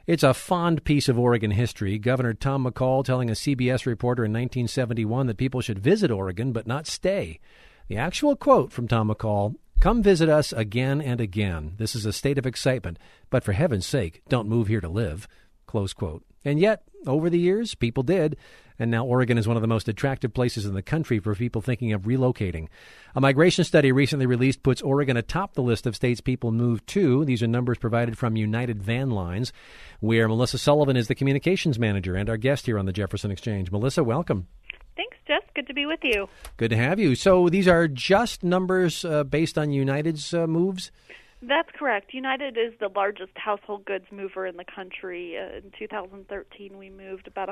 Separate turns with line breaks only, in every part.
It's a fond piece of Oregon history. Governor Tom McCall telling a CBS reporter in 1971 that people should visit Oregon but not stay. The actual quote from Tom McCall, "Come visit us again and again. This is a state of excitement, but for heaven's sake, don't move here to live." Close quote. And yet, over the years, people did. And now Oregon is one of the most attractive places in the country for people thinking of relocating. A migration study recently released puts Oregon atop the list of states people move to. These are numbers provided from United Van Lines, where Melissa Sullivan is the communications manager and our guest here on the Jefferson Exchange. Melissa, welcome.
Thanks, Jess. Good to be with you.
Good to have you. So these are just numbers based on United's moves?
That's correct. United is the largest household goods mover in the country. In 2013, we moved about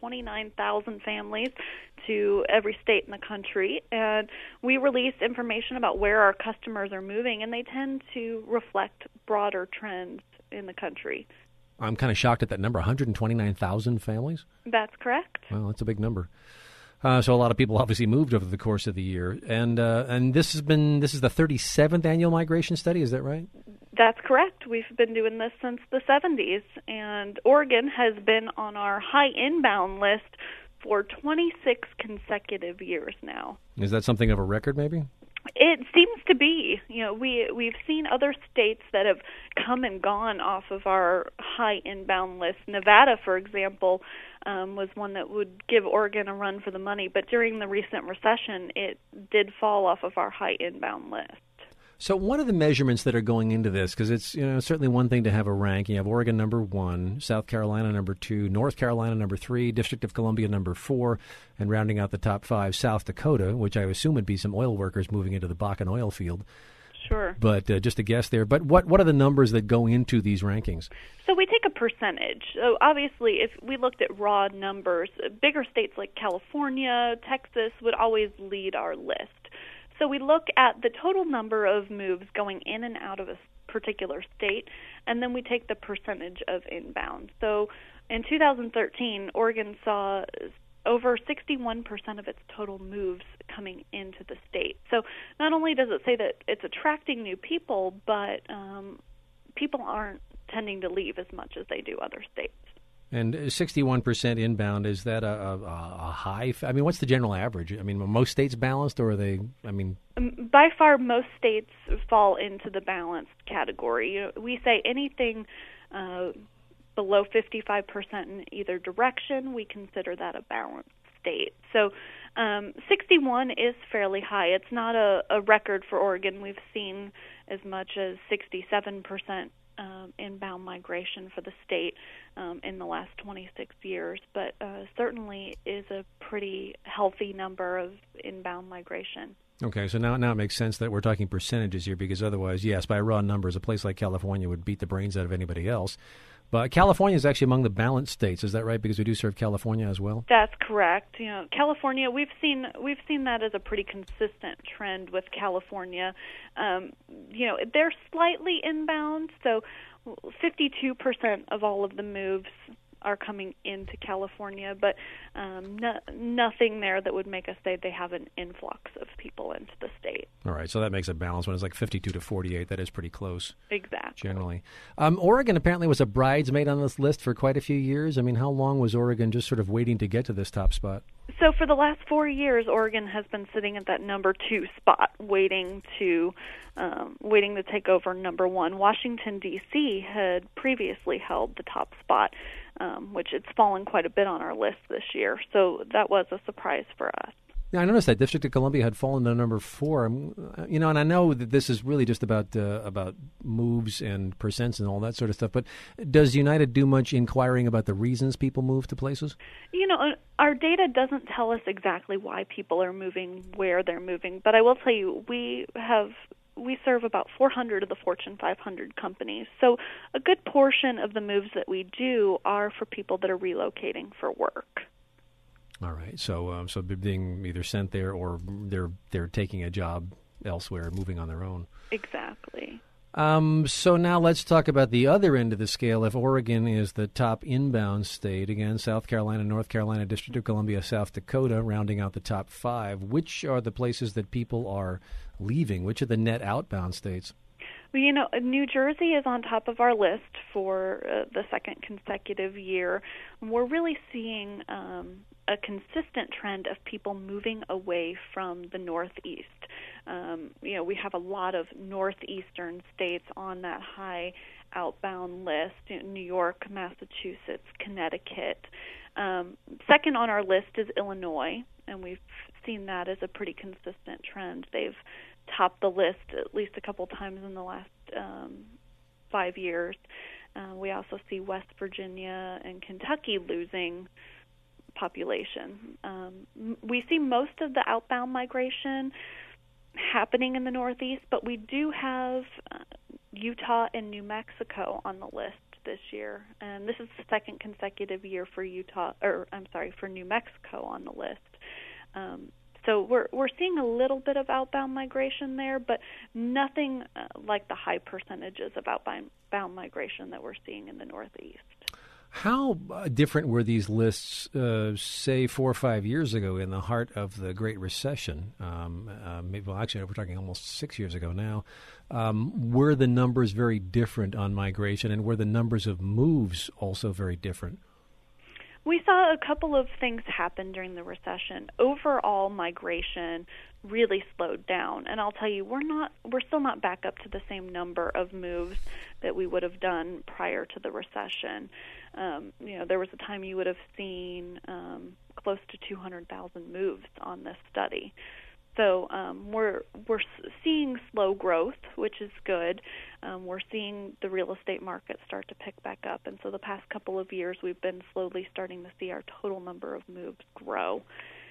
129,000 families to every state in the country. And we release information about where our customers are moving, and they tend to reflect broader trends in the country.
I'm kind of shocked at that number, 129,000 families?
That's correct.
Well, that's a big number. So a lot of people obviously moved over the course of the year, and this is the 37th annual migration study. Is that right?
That's correct. We've been doing this since the 70s, and Oregon has been on our high inbound list for 26 consecutive years now.
Is that something of a record, maybe?
It seems to be. You know, we've seen other states that have come and gone off of our high inbound list. Nevada, for example, was one that would give Oregon a run for the money, but during the recent recession, it did fall off of our high inbound list.
So what are the measurements that are going into this? Because it's certainly one thing to have a rank. You have Oregon number 1, South Carolina number 2, North Carolina number 3, District of Columbia number 4, and rounding out the top 5, South Dakota, which I assume would be some oil workers moving into the Bakken oil field.
Sure.
But just a guess there. But what are the numbers that go into these rankings?
So we take a percentage. So obviously, if we looked at raw numbers, bigger states like California, Texas would always lead our list. So we look at the total number of moves going in and out of a particular state, and then we take the percentage of inbound. So in 2013, Oregon saw over 61% of its total moves coming into the state. So not only does it say that it's attracting new people, but people aren't tending to leave as much as they do other states.
And 61% inbound, is that a high? I mean, what's the general average? I mean, are most states balanced, or are they,
By far, most states fall into the balanced category. We say anything below 55% in either direction, we consider that a balanced state. So 61 is fairly high. It's not a record for Oregon. We've seen as much as 67% inbound migration for the state in the last 26 years, but certainly is a pretty healthy number of inbound migration.
Okay, so now it makes sense that we're talking percentages here, because otherwise, yes, by raw numbers, a place like California would beat the brains out of anybody else. But California is actually among the balanced states. Is that right? Because we do serve California as well.
That's correct. California, we've seen that as a pretty consistent trend with California. They're slightly inbound, so 52% of all of the moves are coming into California, but nothing there that would make us say they have an influx of people into the state.
All right, so that makes a balance. When it's like 52 to 48, that is pretty close.
Exactly.
Generally. Oregon apparently was a bridesmaid on this list for quite a few years. I mean, how long was Oregon just sort of waiting to get to this top spot?
So for the last 4 years, Oregon has been sitting at that number 2 spot, waiting to take over number 1. Washington, D.C. had previously held the top spot, which it's fallen quite a bit on our list this year. So that was a surprise for us.
Yeah, I noticed that District of Columbia had fallen to number 4. And I know that this is really just about moves and percents and all that sort of stuff. But does United do much inquiring about the reasons people move to places?
Our data doesn't tell us exactly why people are moving, where they're moving. But I will tell you, we serve about 400 of the Fortune 500 companies. So a good portion of the moves that we do are for people that are relocating for work.
All right. So they're being either sent there or they're taking a job elsewhere, moving on their own.
Exactly.
So now let's talk about the other end of the scale. If Oregon is the top inbound state, again, South Carolina, North Carolina, District of Columbia, South Dakota, rounding out the top 5, which are the places that people are leaving? Which are the net outbound states?
Well, New Jersey is on top of our list for the second consecutive year. We're really seeing a consistent trend of people moving away from the Northeast. We have a lot of northeastern states on that high outbound list: New York, Massachusetts, Connecticut. Second on our list is Illinois, and we've seen that as a pretty consistent trend. They've topped the list at least a couple times in the last 5 years. We also see West Virginia and Kentucky losing population. We see most of the outbound migration happening in the Northeast, but we do have Utah and New Mexico on the list this year, and this is the second consecutive year for for New Mexico on the list. So we're seeing a little bit of outbound migration there, but nothing like the high percentages of outbound migration that we're seeing in the Northeast.
How different were these lists, say, 4 or 5 years ago in the heart of the Great Recession? Actually, we're talking almost 6 years ago now. Were the numbers very different on migration, and were the numbers of moves also very different?
We saw a couple of things happen during the recession. Overall migration really slowed down, and I'll tell you, we're still not back up to the same number of moves that we would have done prior to the recession. There was a time you would have seen close to 200,000 moves on this study. So we're seeing slow growth, which is good. We're seeing the real estate market start to pick back up, and so the past couple of years we've been slowly starting to see our total number of moves grow.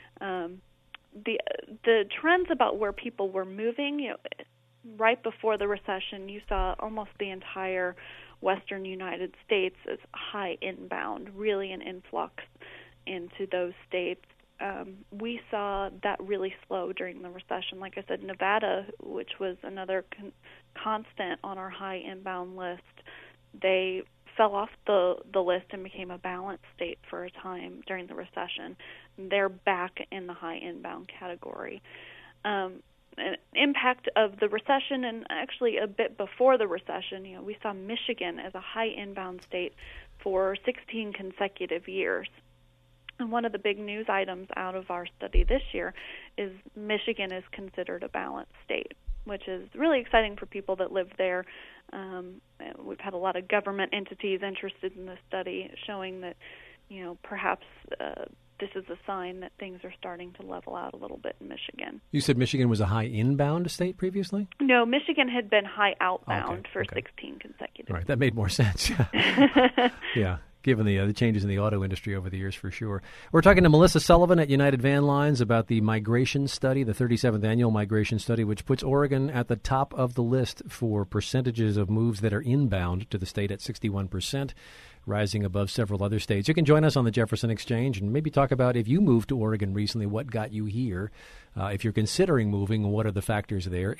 The trends about where people were moving, right before the recession, you saw almost the entire Western United States as high inbound, really an influx into those states. We saw that really slow during the recession. Like I said, Nevada, which was another constant on our high inbound list, they fell off the list and became a balanced state for a time during the recession. They're back in the high inbound category. An impact of the recession, and actually a bit before the recession, we saw Michigan as a high inbound state for 16 consecutive years. And one of the big news items out of our study this year is Michigan is considered a balanced state, which is really exciting for people that live there. We've had a lot of government entities interested in this study, showing that, perhaps this is a sign that things are starting to level out a little bit in Michigan.
You said Michigan was a high inbound state previously?
No, Michigan had been high outbound for 16 consecutive.
All right, that made more sense. Yeah. Given the changes in the auto industry over the years, for sure. We're talking to Melissa Sullivan at United Van Lines about the migration study, the 37th annual migration study, which puts Oregon at the top of the list for percentages of moves that are inbound to the state at 61%, rising above several other states. You can join us on the Jefferson Exchange and maybe talk about, if you moved to Oregon recently, what got you here. If you're considering moving, what are the factors there?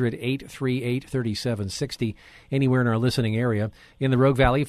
800-838-3760, anywhere in our listening area. In the Rogue Valley,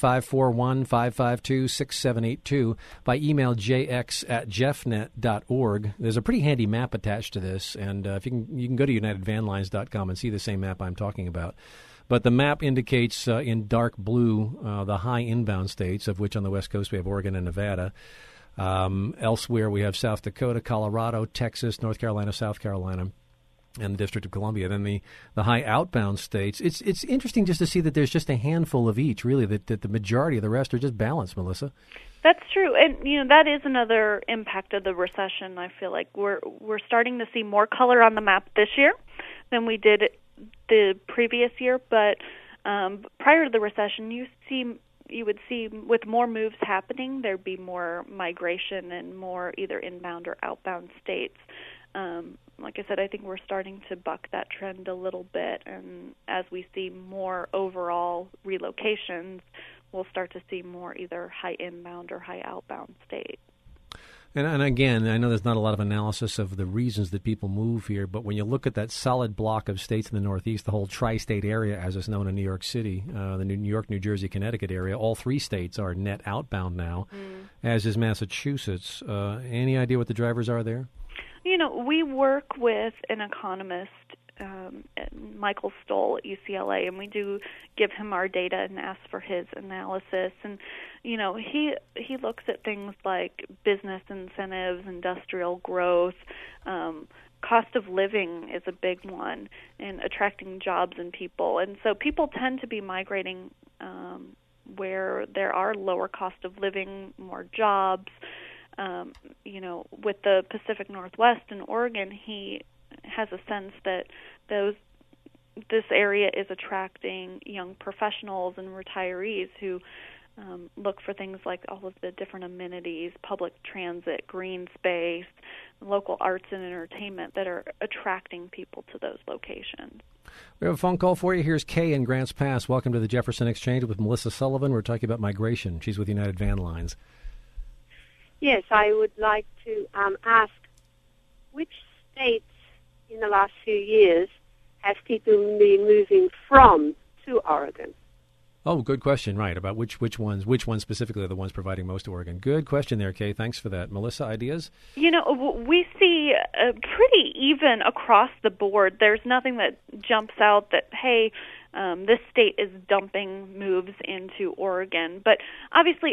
541-552-6782. By email, jx@jeffnet.org. There's a pretty handy map attached to this, and if you can go to unitedvanlines.com and see the same map I'm talking about. But the map indicates in dark blue the high inbound states, of which on the West Coast we have Oregon and Nevada. Elsewhere we have South Dakota, Colorado, Texas, North Carolina, South Carolina, and the District of Columbia. Then the high outbound states. It's interesting just to see that there's just a handful of each, really, that the majority of the rest are just balanced, Melissa.
That's true, and that is another impact of the recession. I feel like we're starting to see more color on the map this year than we did the previous year, but prior to the recession, you would see with more moves happening, there'd be more migration and more either inbound or outbound states. Like I said, I think we're starting to buck that trend a little bit, and as we see more overall relocations, we'll start to see more either high inbound or high outbound states.
And again, I know there's not a lot of analysis of the reasons that people move here, but when you look at that solid block of states in the Northeast, the whole tri-state area, as it's known in New York City, the New York, New Jersey, Connecticut area, all three states are net outbound now, as is Massachusetts. Any idea what the drivers are there?
We work with an economist Michael Stoll at UCLA, and we do give him our data and ask for his analysis. And he looks at things like business incentives, industrial growth. Cost of living is a big one, and attracting jobs and people. And so people tend to be migrating where there are lower cost of living, more jobs. With the Pacific Northwest and Oregon, he has a sense that this area is attracting young professionals and retirees who look for things like all of the different amenities, public transit, green space, local arts and entertainment that are attracting people to those locations.
We have a phone call for you. Here's Kay in Grants Pass. Welcome to the Jefferson Exchange with Melissa Sullivan. We're talking about migration. She's with United Van Lines.
Yes, I would like to ask which states in the last few years have people been moving from to Oregon?
Oh, good question. Right, about which ones specifically are the ones providing most to Oregon. Good question there, Kay. Thanks for that. Melissa, ideas?
We see pretty even across the board. There's nothing that jumps out that, hey, this state is dumping moves into Oregon. But obviously,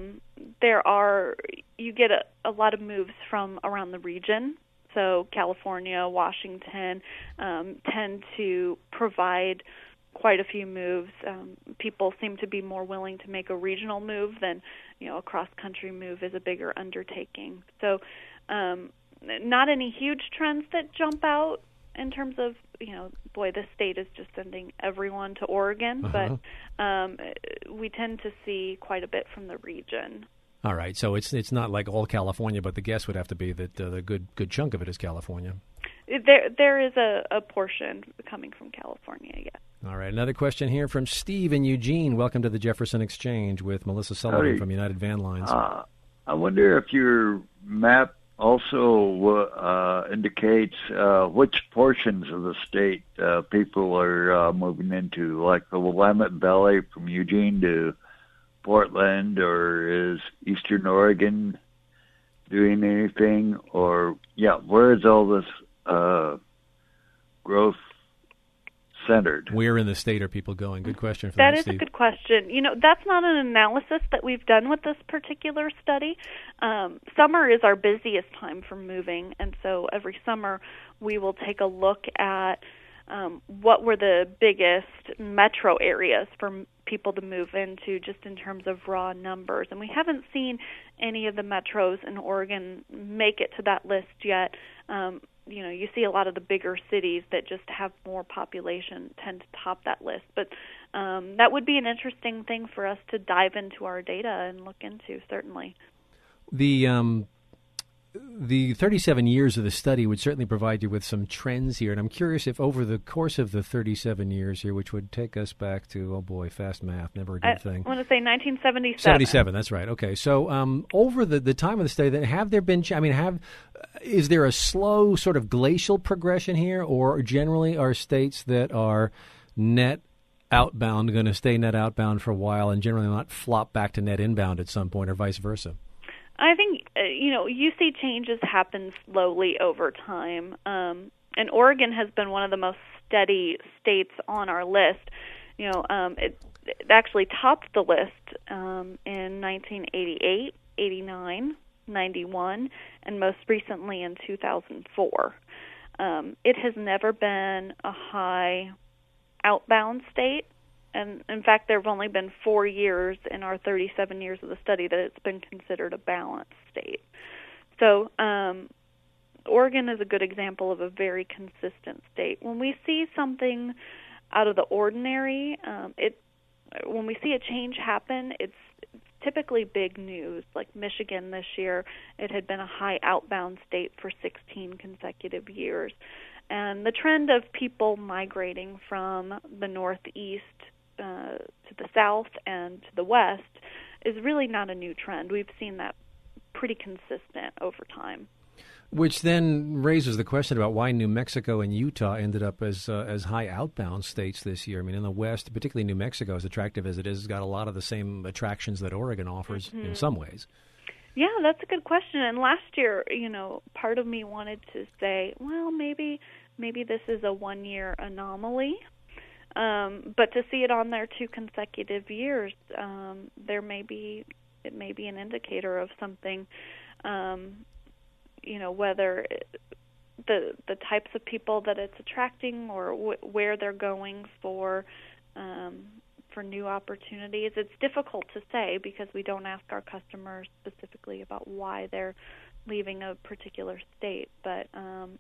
you get a lot of moves from around the region. So California, Washington tend to provide quite a few moves. People seem to be more willing to make a regional move than, a cross-country move is a bigger undertaking. So not any huge trends that jump out in terms of, this state is just sending everyone to Oregon, but we tend to see quite a bit from the region.
All right, so it's not like all California, but the guess would have to be that the good chunk of it is California.
There is a portion coming from California, yes.
All right, another question here from Steve in Eugene. Welcome to the Jefferson Exchange with Melissa Sullivan from United Van Lines.
I wonder if your map also indicates which portions of the state people are moving into, like the Willamette Valley from Eugene to Portland, or is Eastern Oregon doing anything? Or, where is all this growth centered?
Where in the state are people going? Good question for
that is
Steve.
A good question. That's not an analysis that we've done with this particular study. Summer is our busiest time for moving, and so every summer we will take a look at what were the biggest metro areas for people to move into, just in terms of raw numbers. And we haven't seen any of the metros in Oregon make it to that list yet. You see a lot of the bigger cities that just have more population tend to top that list. But that would be an interesting thing for us to dive into our data and look into, certainly.
The 37 years of the study would certainly provide you with some trends here, and I'm curious if over the course of the 37 years here, which would take us back to, fast math, never a good thing.
I want to say 1977.
77, that's right. Okay, so over the time of the study, then have there been, is there a slow sort of glacial progression here, or generally are states that are net outbound going to stay net outbound for a while and generally not flop back to net inbound at some point, or vice versa?
I think, you see changes happen slowly over time. And Oregon has been one of the most steady states on our list. It actually topped the list in 1988, 89, 91, and most recently in 2004. It has never been a high outbound state. And, in fact, there have only been 4 years in our 37 years of the study that it's been considered a balanced state. So Oregon is a good example of a very consistent state. When we see something out of the ordinary, when we see a change happen, it's typically big news. Like Michigan this year, it had been a high outbound state for 16 consecutive years. And the trend of people migrating from the northeast to the south and to the west is really not a new trend. We've seen that pretty consistent over time.
Which then raises the question about why New Mexico and Utah ended up as high outbound states this year. I mean, in the West, particularly New Mexico, as attractive as it is, has got a lot of the same attractions that Oregon offers in some ways.
Yeah, that's a good question. And last year, part of me wanted to say, well, maybe maybe this is a one-year anomaly. But to see it on there 2 consecutive years, it may be an indicator of something. Whether the types of people that it's attracting or where they're going for new opportunities. It's difficult to say because we don't ask our customers specifically about why they're leaving a particular state. But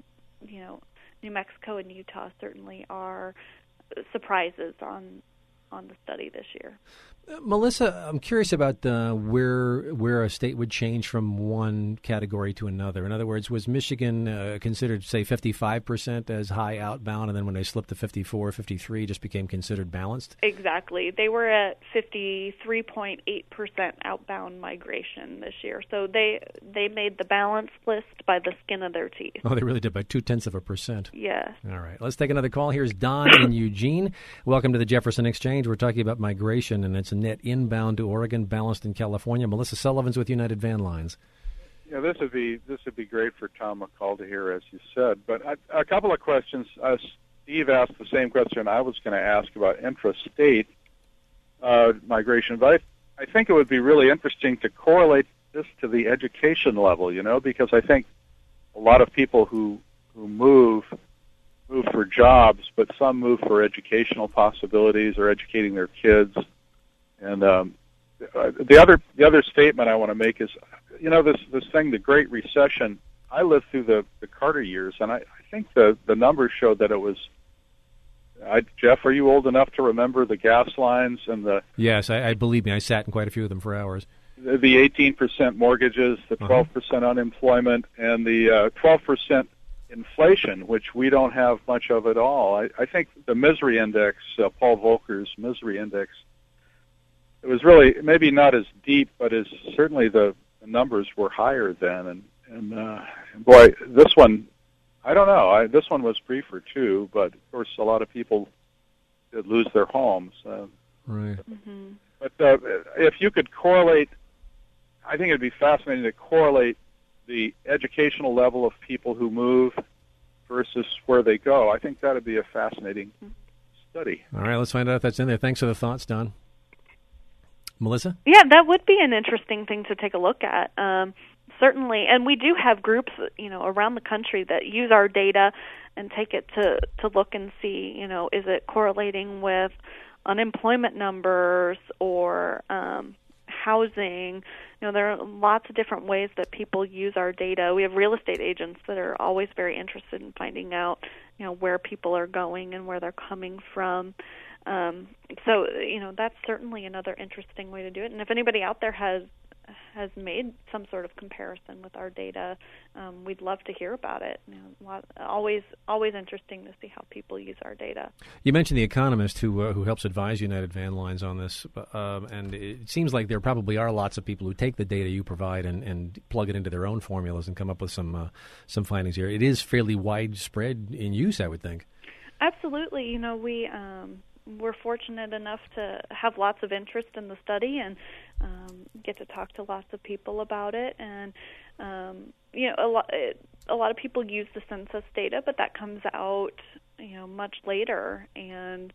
New Mexico and Utah certainly are surprises on the study this year.
Melissa, I'm curious about where a state would change from one category to another. In other words, was Michigan considered, say, 55% as high outbound, and then when they slipped to 54, 53, just became considered balanced?
Exactly. They were at 53.8% outbound migration this year. So they made the balanced list by the skin of their teeth.
Oh, they really did, by 0.2%.
Yes.
All right. Let's take another call. Here's Don in Eugene. Welcome to the Jefferson Exchange. We're talking about migration, and it's net inbound to Oregon, balanced in California. Melissa Sullivan's with United Van Lines.
Yeah, this would be great for Tom McCall to hear, as you said. But a couple of questions. Steve asked the same question I was going to ask about intrastate migration, but I think it would be really interesting to correlate this to the education level, because I think a lot of people who move for jobs, but some move for educational possibilities or educating their kids. And the other statement I want to make is, this thing, the Great Recession. I lived through the Carter years, and I think the numbers showed that it was. Jeff, are you old enough to remember the gas lines and the?
Yes, I believe me. I sat in quite a few of them for hours.
The 18% mortgages, the 12% unemployment, and the 12% inflation, which we don't have much of at all. I think the misery index, Paul Volcker's misery index. It was really maybe not as deep, but certainly the numbers were higher then. And boy, this one, I don't know. This one was briefer too, but of course a lot of people did lose their homes.
Right.
Mm-hmm.
But if you could correlate, I think it'd be fascinating to correlate the educational level of people who move versus where they go. I think that would be a fascinating study.
All right, let's find out if that's in there. Thanks for the thoughts, Don. Melissa?
Yeah, that would be an interesting thing to take a look at. Certainly, and we do have groups, around the country that use our data and take it to look and see, is it correlating with unemployment numbers or housing. There are lots of different ways that people use our data. We have real estate agents that are always very interested in finding out, where people are going and where they're coming from. So that's certainly another interesting way to do it. And if anybody out there has made some sort of comparison with our data, we'd love to hear about it. Always interesting to see how people use our data.
You mentioned The Economist, who helps advise United Van Lines on this, and it seems like there probably are lots of people who take the data you provide and plug it into their own formulas and come up with some findings here. It is fairly widespread in use, I would think.
Absolutely. We're fortunate enough to have lots of interest in the study and get to talk to lots of people about it. And a lot of people use the census data, but that comes out much later. And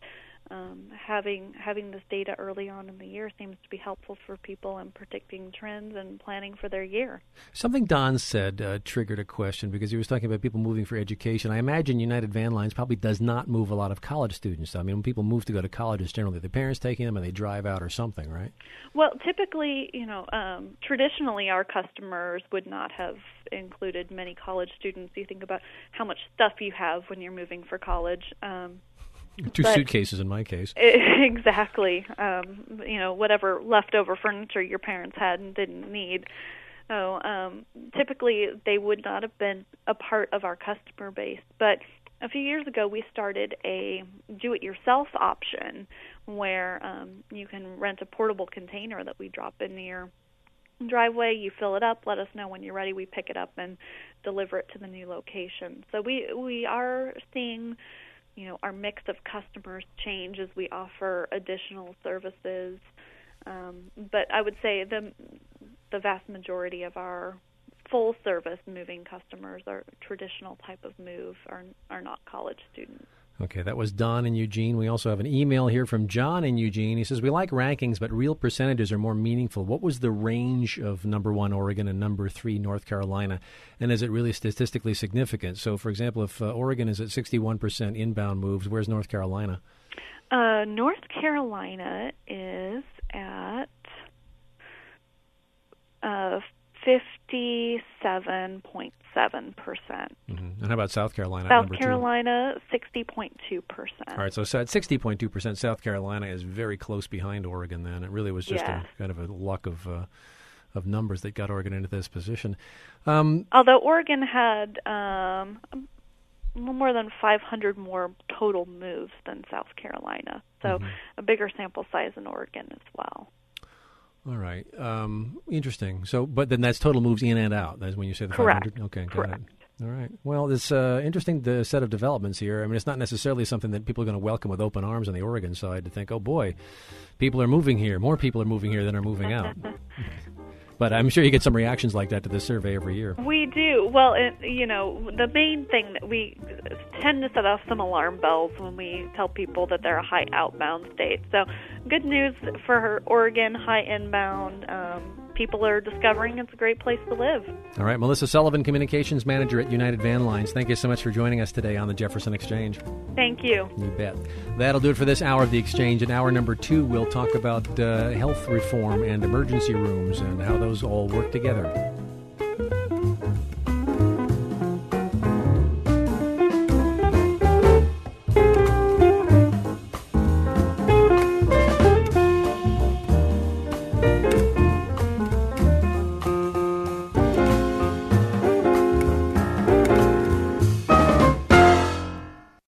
having this data early on in the year seems to be helpful for people in predicting trends and planning for their year.
Something Don said triggered a question because he was talking about people moving for education. I imagine United Van Lines probably does not move a lot of college students. I mean, when people move to go to college, it's generally the parents taking them and they drive out or something, right?
Well, typically, traditionally our customers would not have included many college students. You think about how much stuff you have when you're moving for college.
Two suitcases in my case.
Exactly. Whatever leftover furniture your parents had and didn't need. So typically they would not have been a part of our customer base. But a few years ago we started a do-it-yourself option where you can rent a portable container that we drop in your driveway. You fill it up, let us know when you're ready. We pick it up and deliver it to the new location. So we are seeing our mix of customers change as we offer additional services. But I would say the vast majority of our full service moving customers, or traditional type of move, are not college students.
Okay, that was Don in Eugene. We also have an email here from John in Eugene. He says, we like rankings, but real percentages are more meaningful. What was the range of number 1 Oregon and number 3 North Carolina? And is it really statistically significant? So, for example, if Oregon is at 61% inbound moves, where's North Carolina?
North Carolina is at 57.7%.
And how about South Carolina?
South Carolina, 60.2%.
All right, so at 60.2%, South Carolina is very close behind Oregon then. It really was just a kind of a luck of numbers that got Oregon into this position.
Although Oregon had more than 500 more total moves than South Carolina, so a bigger sample size in Oregon as well.
All right. Interesting. So, but then that's total moves in and out. That's when you say the
Correct.
500? Okay, got
Correct.
it. All right. Well, it's interesting set of developments here. I mean, it's not necessarily something that people are going to welcome with open arms on the Oregon side to think, oh, boy, people are moving here. More people are moving here than are moving out. But I'm sure you get some reactions like that to this survey every year.
We do. Well, the main thing that we tend to set off some alarm bells when we tell people that they're a high outbound state. So good news for Oregon, high inbound. People are discovering it's a great place to live.
All right. Melissa Sullivan, Communications Manager at United Van Lines. Thank you so much for joining us today on the Jefferson Exchange.
Thank you.
You bet. That'll do it for this hour of the Exchange. In hour number 2, we'll talk about health reform and emergency rooms and how those all work together.